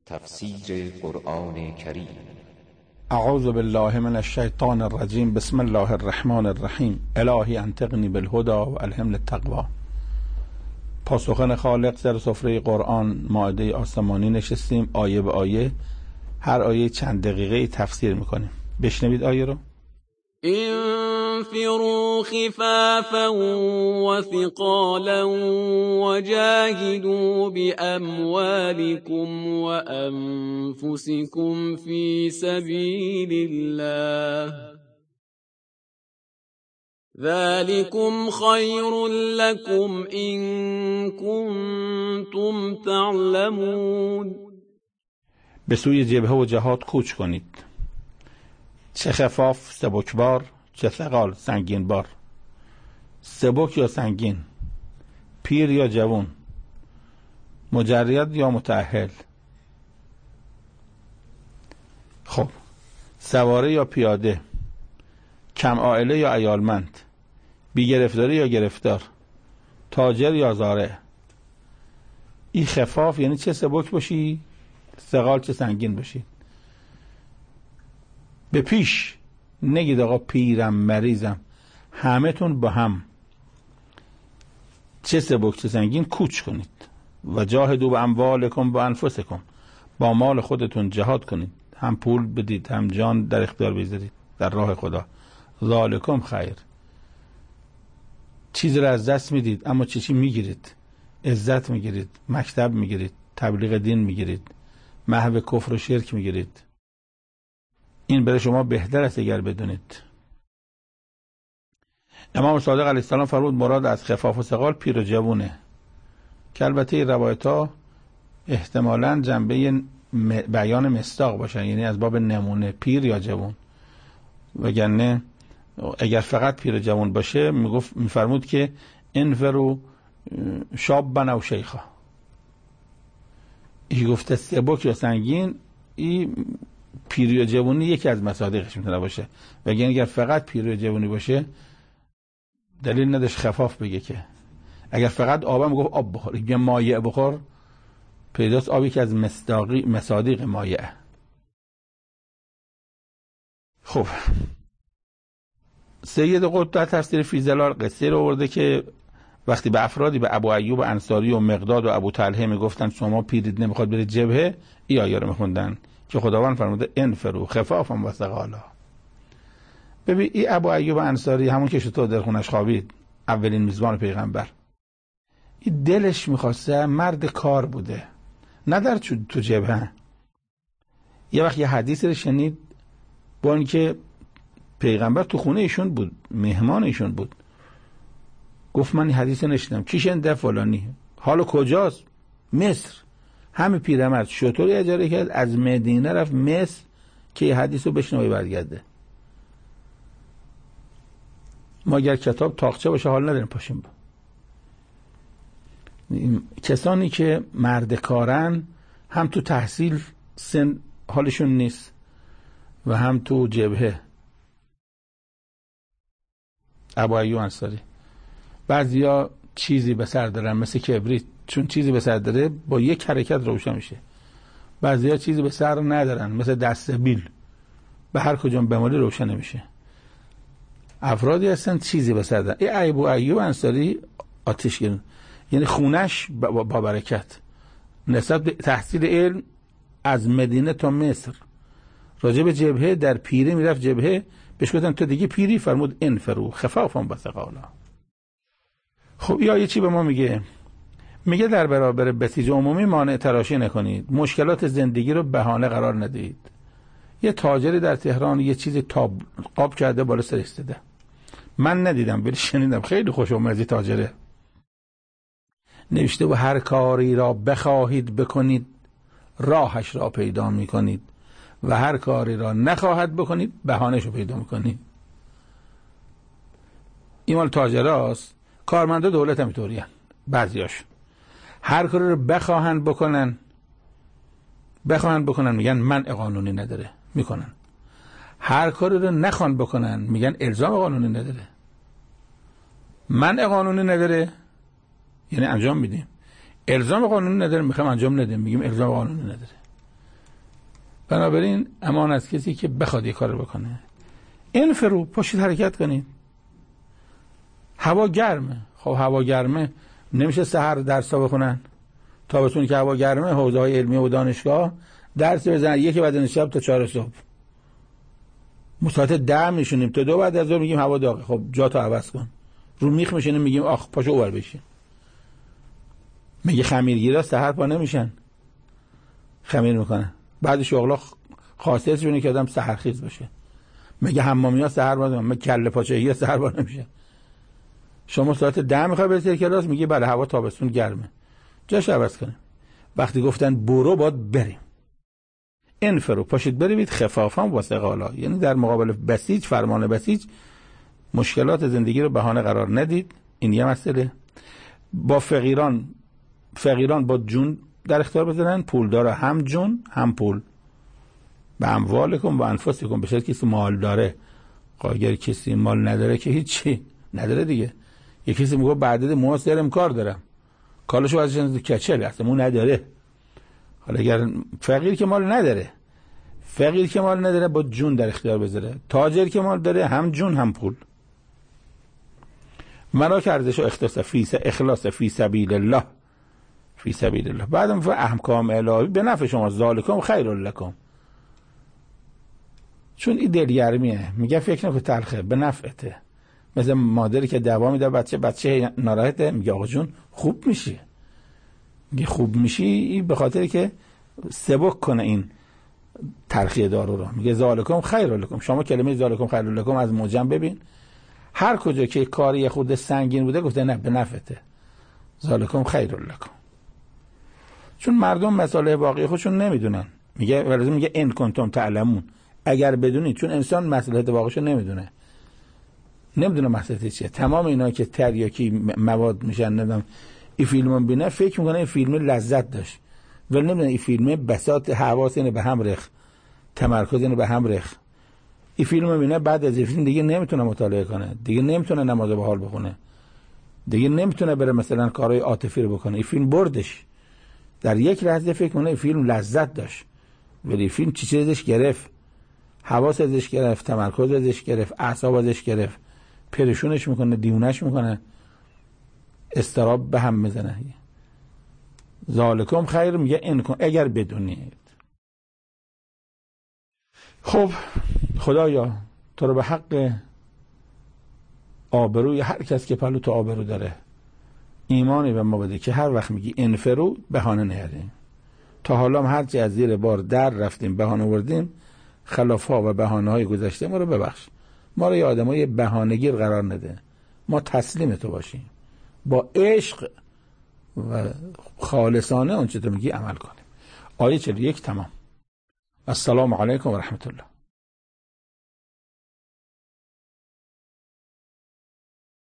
تفسیر قرآن کریم. اعوذ بالله من الشیطان الرجیم. بسم الله الرحمن الرحیم. الهی انطقنی بالهدی و الهمنی التقوی. پاسخن خالق سر سفره قرآن مائده آسمانی نشستیم، آیه به آیه، هر آیه چند دقیقه تفسیر میکنیم. بشنوید آیه رو. انفروا خفافا وثقالا وجاهدوا بأموالكم وأنفسكم في سبيل الله ذلكم خير لكم إن كنتم تعلمون. به سوی جبهه و جهاد کوچ کنید، چه خفاف سبکبار، چه ثقال سنگین بار. سبک یا سنگین، پیر یا جوان، مجرد یا متأهل. خب، سواره یا پیاده، کم عائله یا عیالمند، بی گرفتاری یا گرفتار، تاجر یا زارع. این خفاف یعنی چه سبک باشی، ثقال چه سنگین باشی. به پیش نگید آقا پیرم مریضم، همه تون با هم چه سبک چه سنگین کوچ کنید. و جاهدوا باموالکم و انفسکم، با مال خودتون جهاد کنید، هم پول بدید هم جان در اختیار بذارید در راه خدا. ذالکم خیر. چیز را از دست میدید اما چی میگیرید؟ عزت میگیرید، مکتب میگیرید، تبلیغ دین میگیرید، محو کفر و شرک میگیرید. این برای شما بهتر است اگر بدونید. امام صادق علیه السلام فرمود مراد از خفاف و ثقال پیر و جوونه، که البته این روایت ها احتمالاً جنبه بیان مصداق باشن، یعنی از باب نمونه پیر یا جوان. وگرنه اگر فقط پیر و جوان باشه میفرمود که انفروا شابا او شیخا. این گفته سبک یا سنگین، این پیری و جوانی یکی از مصادیقش میتونه باشه. وگرنه اگر فقط پیری و جوانی باشه دلیل نداشت خفاف بگه. که اگر فقط آبم گفت آب بخور، یه مایع بخور، پیداست آبی که از مصادیق مایع. خب، سید قطب در تفسیر فی ظلال قصه رو آورده که وقتی به افرادی به ابو ایوب انصاری و مقداد و ابو طلحه میگفتن شما پیرید نمیخواد برید جبهه، این آیه رو میخوندن که خداوند فرموده انفروا خفافا و ثقالا. ببین این ابو ایوب انصاری همون که شطور در خونش خوابید، اولین میزبان پیغمبر، این دلش میخواسته، مرد کار بوده، نه در تو جبهه. یه وقت یه حدیث رو شنید با اینکه پیغمبر تو خونه ایشون بود، مهمان ایشون بود، گفت من این حدیث نشیدم. کی شنیده؟ فلانی. حالا کجاست؟ مصر. همه پیرمرد شطوری اجاره کرد از مدینه رفت مصر که این حدیث رو بشنوه برگرده. ما اگر کتاب تاقچه باشه حال نداریم پاشیم. کسانی که مرد کارن هم تو تحصیل سن حالشون نیست و هم تو جبهه. ابو ایوب انصاری بعضیا چیزی به سر دارن مثل کبریت، چون چیزی به سر داره با یک حرکت روشن میشه. بعضیا چیزی به سر ندارن مثل دست بیل، به هر کجا بمالی روشن نمیشه. افرادی هستن چیزی به سر دارن. ای ابو ایوب انصاری آتش گرفت، یعنی خونش با برکت. نسبت به تحصیل علم از مدینه تا مصر، راجع به جبهه در پیری میرفت جبهه، بهش گفتن تو دیگه پیری، فرمود انفروا خفافا و ثقالا. خب یا چی به ما میگه در برابر بسیج عمومی مانع تراشی نکنید، مشکلات زندگی رو بهانه قرار ندهید. یه تاجری در تهران یه چیزی قاب کرده بالا سر ایستاده، من ندیدم ولی شنیدم، خیلی خوش اومد از تاجره. نوشته و هر کاری را بخواهید بکنید راهش را پیدا میکنید و هر کاری را نخواهد بکنید بهانه‌شو پیدا میکنید. این مال تاجراست. کارمنده دولت هم اینطوریه، بعضیاش هر کاری رو بخواهن بکنن میگن منع قانونی نداره، میکنن. هر کاری رو نخوان بکنن میگن الزام قانونی نداره. منع قانونی نداره یعنی انجام میدیم، الزام قانونی نداره میخوام انجام ندیم، میگیم الزام قانونی نداره. بنابراین امان از کسی که بخواد یه کار بکنه. انفرو، پاشید حرکت کنید. هوا گرمه. خب هوا گرمه نمیشه سحر درسا بخونن. تابستون که هوا گرمه حوزه‌های علمی و دانشگاه درس بزنن 1 بعد از شب تا 4 صبح. ساعت 10 میشونیم تا 2 بعد از ظهر میگیم هوا داغه. خب جا تو عوض کن. رو میخ میشینیم میگیم آخ پاشو اول بشین. میگه خمیرگیرا سحر پا نمیشن. خمیر میکنن. بعد شغلا خاصیتشونه که آدم سحرخیز باشه. میگه حمامیا سحر باز میگه کله پاچه‌ای سحر باز نمیشه. شما ساعت 10 میخوای برسی کلاس میگی بله هوا تابستون گرمه. جاش عوض کنیم. وقتی گفتن برو باید بریم. انفرو، پاشید بروید خفافا و ثقالا، یعنی در مقابل بسیج، فرمان بسیج مشکلات زندگی رو بهانه قرار ندید. این یه مسئله. با فقیران با جون در اختیار بذارن، پولدار هم جون هم پول. به اموالکم و انفسکم، به شرط کسی مال داره. اگر کسی مال نداره که هیچی نداره دیگه. یکی کسی میگه بعد موثرم کار دارم، کالشو ازش کچل اصلا مو نداره. حالا اگر فقیر که مال نداره با جون در اختیار بذاره. تاجر که مال داره هم جون هم پول. مرا کردش و اخلاص فی سبیل الله. بعدم احکام الهی به نفع شما، ذالکم خیر لکم. چون این دلگرمیه، میگه فکر نکن تلخه، به نفعته. مثل مادری که دوا میده بچه ناراحته، میگه آقا جون خوب میشی. میگه خوب میشی به خاطر که سبک کنه این تلخی دارو رو. میگه ذالکم خیر لکم. شما کلمه ذالکم خیر لکم از موجم ببین، هر کجا که کاری خود سنگین بوده گفته نه به نفعته، ذالکم خیر لکم. چون مردم مسائل واقعی خودشون نمیدونن. میگه ان کنتم تعلمون، اگر بدونید. چون انسان مسئله واقعیشو نمیدونه مسئله چیه. تمام اینا که تریاکی مواد میشن، نمیدونم این فیلمو ببینه فکر میکنه این فیلم لذت داشت، ولی نمیدونه این فیلم بساط حواس اینو به هم ریخت، تمرکز اینو به هم ریخت. این فیلمو ببینه بعد از این فیلم دیگه نمیتونه مطالعه کنه، دیگه نمیتونه نماز به حال بخونه، دیگه نمیتونه بره مثلا کارهای عاطفی رو بکنه. این فیلم بردش. در یک لحظه فکر کنه این فیلم لذت داشت، ولی فیلم چی ازش گرفت؟ حواس ازش گرفت، تمرکز ازش گرفت، اعصاب ازش گرفت، پریشونش میکنه، دیونش میکنه، استراب به هم میزنه. ذالکم خیر، میگه این کن اگر بدونید. خب خدایا تو رو به حق آبروی هر کس که پلو تو آبرو داره ایمانی به ما بده که هر وقت میگی انفرو بهانه نیاریم. تا حالا هم هرچی از زیر بار در رفتیم بهانه آوردیم، خلاف‌ها و بهانه‌های گذشته ما رو ببخش. ما رو یه آدمای بهانه‌گیر قرار نده. ما تسلیم تو باشیم، با عشق و خالصانه اون چه تو میگی عمل کنیم. آیه 41 تمام. السلام علیکم و رحمت الله.